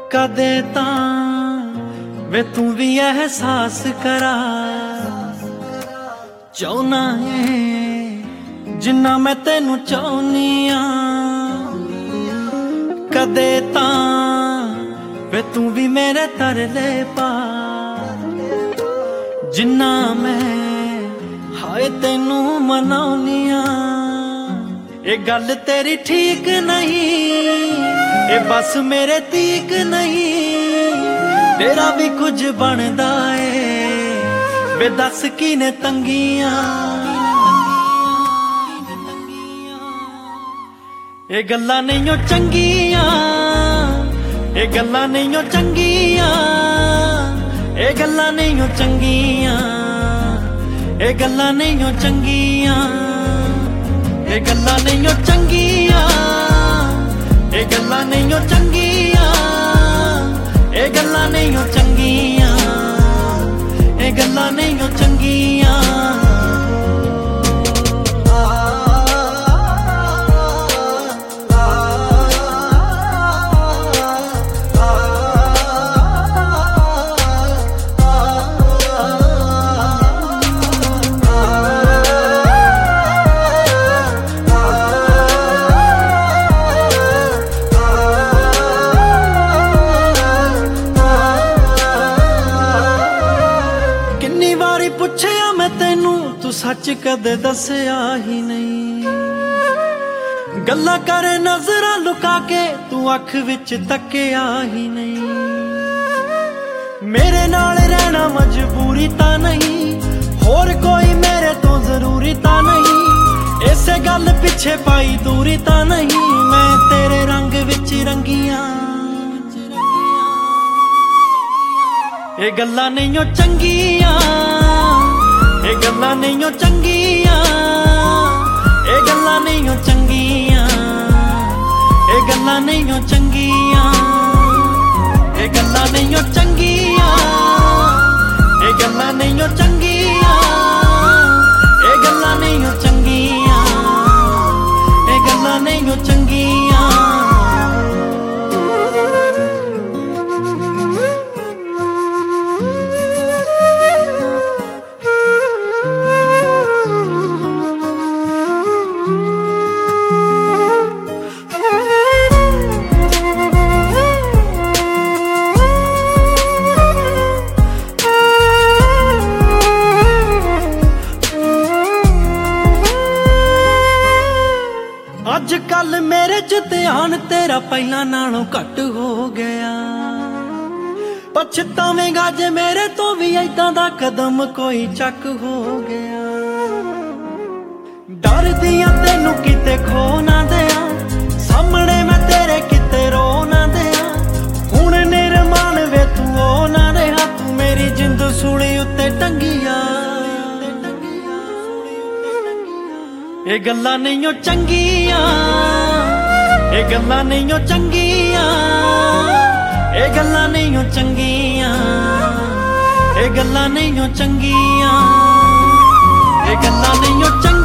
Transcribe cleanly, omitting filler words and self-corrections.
कदे तां वे तू भी एहसास करा चाहना है जिन्ना मैं तेनू चाहनी आ। कदे तां वे तू भी मेरे तरले पा जिन्ना मैं हाय तेनू मनाउनी आ। ये गल तेरी ठीक नहीं, ये बस मेरे तीक नहीं, तेरा भी कुछ बनदा है वे दस की ने तंगियां। ये गल्लां नहीं चंगियां, ये गल्लां नहीं चंगियां, ये गल्लां नहीं चंगियां, ये गल्लां नहीं चंगियां, ये गल्लां नहीं चंगियां, ये गल्लां नहीं चंगियां, ये गल्लां नहीं चंगियां, ये गल्लां नहीं चंगियां। पुछया मैं तेनू तू सच कदे दसया ही नहीं, गल्ला कर नजरा लुका के तू अख विच तकिया ही नहीं। मेरे नाल रहना मजबूरी ता नहीं, होर कोई मेरे तो जरूरी ता नहीं, इसे गल पिछे पाई दूरी ता नहीं, मैं तेरे रंग विच रंगियां। ये गल्लां नहीं चंगियां, ये गल्लां नहीं चंगियां, ये गल्लां नहीं चंगियां, ये गल्लां नहीं चंगियां, ये गल्लां नहीं चंगियां, ये गल्लां नहीं चंगियां, ये गल्लां नहीं चंगियां, ये गल्लां नहीं चंगियां। अज कल मेरे च ध्यान तेरा पहला नालों घट हो गया, पछतावेगा जे मेरे तो भी ऐदां दा कदम कोई चक हो गया। डर दियां तैनू किते खो ना दियां, सामने मैं तेरे किते रो ना दियां, हुण निर्माण वे तू ओ ना रहा, तू मेरी जिंद सूली उत्ते टंगिया। ये गल्लां नहीं चंगियां, ये गल्लां नहीं चंगियां, ये गल्लां नहीं चंगियां, ये गल्लां नहीं चंगियां, ये गल्लां नहीं चंगियां।